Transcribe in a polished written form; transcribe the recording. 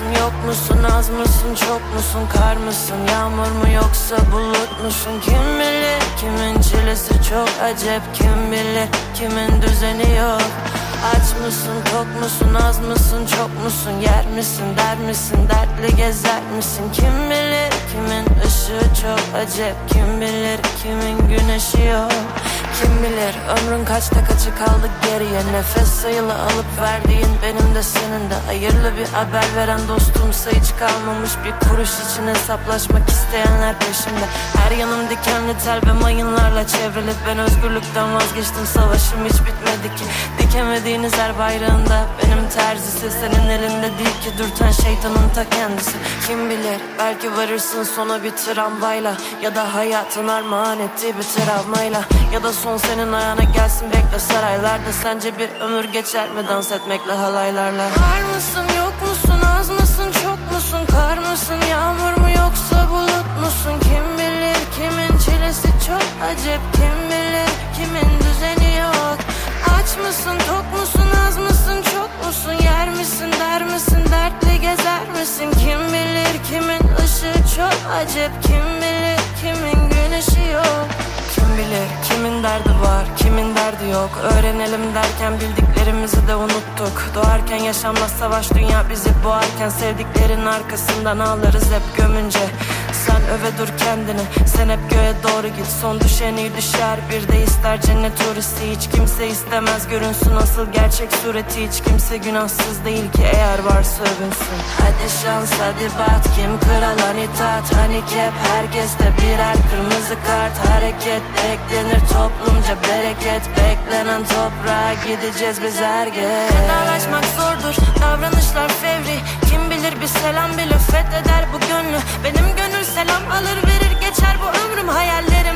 mısın, yok musun, az mısın, çok musun, kar mısın, yağmur mu yoksa bulut musun? Kim bilir, kimin çilesi çok acep, kim bilir, kimin düzeni yok. Aç mısın, tok musun, az mısın, çok musun, yer misin, der misin, dertli gezer misin? Kim bilir, kimin ışığı çok acep, kim bilir, kimin güneşi yok. Kim bilir ömrün kaçta kaçı kaldı geriye, nefes sayılı alıp verdiğin benim de senin de. Hayırlı bir haber veren dostumsa hiç kalmamış, bir kuruş için hesaplaşmak isteyenler peşimde. Her yanım dikenli tel ve mayınlarla çevrili. Ben özgürlükten vazgeçtim, savaşım hiç bitmedi ki. Dikemediğiniz her bayrağında benim terzisi, senin elinde değil ki dürten şeytanın ta kendisi. Kim bilir belki varırsın sona bir tramvayla, ya da hayatın armağan ettiği bir travmayla, ya da son senin ayağına gelsin bekle saraylarda. Sence bir ömür geçer mi dans etmekle halaylarla? Var mısın, yok musun, az mısın, çok musun, kar mısın, yağmur mu yoksa bulut musun? Kim bilir, kimin çilesi çok acep, kim bilir, kimin düzeni yok. Aç mısın, tok musun, az mısın, çok musun, yer misin, der misin, dertli gezer misin? Kim bilir, kimin ışığı çok acep, kim bilir, kimin güneşi yok. Kim bilir kimin derdi var, kimin derdi yok. Öğrenelim derken bildiklerimizi de unuttuk. Doğarken yaşanmaz savaş, dünya bizi boğarken sevdiklerin arkasından ağlarız hep gömünce. Sen öve dur kendini, sen hep göğe doğru git. Son düşeni düşer, bir de ister cennet turisti. Hiç kimse istemez görünsün asıl gerçek sureti. Hiç kimse günahsız değil ki eğer varsa övünsün. Hadi şans hadi bat, kim kralan itaat. Hani hep herkeste birer kırmızı kart. Hareket beklenir toplumca bereket. Beklenen toprağa gideceğiz biz her gün. Vedalaşmak zordur, davranışlar fevri. Kim bilir bir selam bile fetheder bu gönlü. Benim gönül selam alır verir geçer bu ömrüm hayallerim.